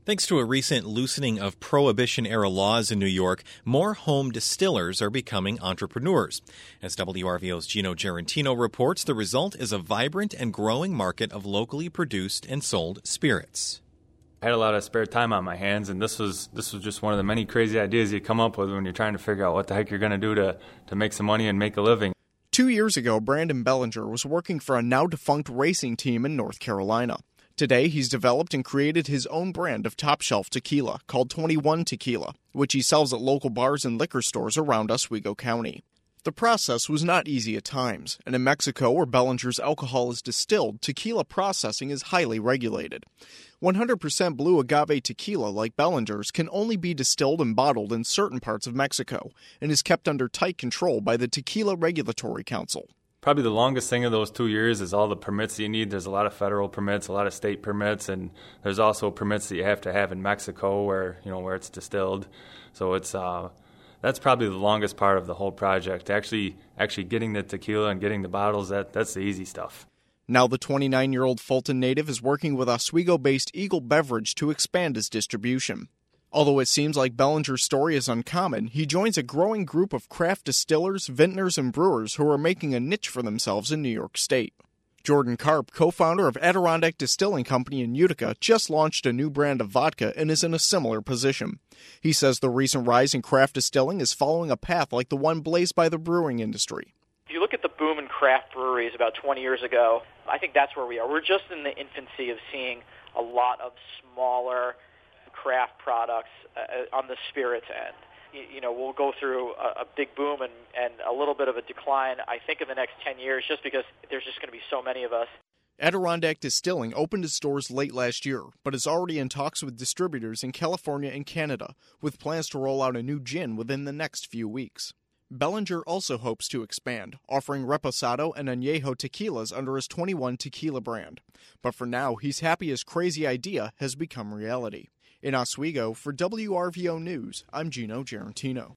Thanks to a recent loosening of Prohibition-era laws in New York, more home distillers are becoming entrepreneurs. As WRVO's Gino Gerentino reports, the result is a vibrant and growing market of locally produced and sold spirits. I had a lot of spare time on my hands, and this was just one of the many crazy ideas you come up with when you're trying to figure out what the heck you're going to do to make some money and make a living. 2 years ago, Brandon Bellinger was working for a now-defunct racing team in North Carolina. Today, he's developed and created his own brand of top-shelf tequila called 21 Tequila, which he sells at local bars and liquor stores around Oswego County. The process was not easy at times, and in Mexico, where Bellinger's alcohol is distilled, tequila processing is highly regulated. 100% blue agave tequila, like Bellinger's, can only be distilled and bottled in certain parts of Mexico, and is kept under tight control by the Tequila Regulatory Council. Probably the longest thing of those 2 years is all the permits you need. There's a lot of federal permits, a lot of state permits, and there's also permits that you have to have in Mexico where it's distilled. So it's that's probably the longest part of the whole project. Actually getting the tequila and getting the bottles, that's the easy stuff. Now the 29-year-old Fulton native is working with Oswego-based Eagle Beverage to expand his distribution. Although it seems like Bellinger's story is uncommon, he joins a growing group of craft distillers, vintners, and brewers who are making a niche for themselves in New York State. Jordan Karp, co-founder of Adirondack Distilling Company in Utica, just launched a new brand of vodka and is in a similar position. He says the recent rise in craft distilling is following a path like the one blazed by the brewing industry. If you look at the boom in craft breweries about 20 years ago, I think that's where we are. We're just in the infancy of seeing a lot of smaller craft products on the spirits end. We'll go through a big boom and a little bit of a decline, I think, in the next 10 years, just because there's just going to be so many of us. Adirondack Distilling opened its doors late last year, but is already in talks with distributors in California and Canada, with plans to roll out a new gin within the next few weeks. Bellinger also hopes to expand, offering Reposado and Añejo tequilas under his 21 Tequila brand. But for now, he's happy his crazy idea has become reality. In Oswego, for WRVO News, I'm Gino Gerentino.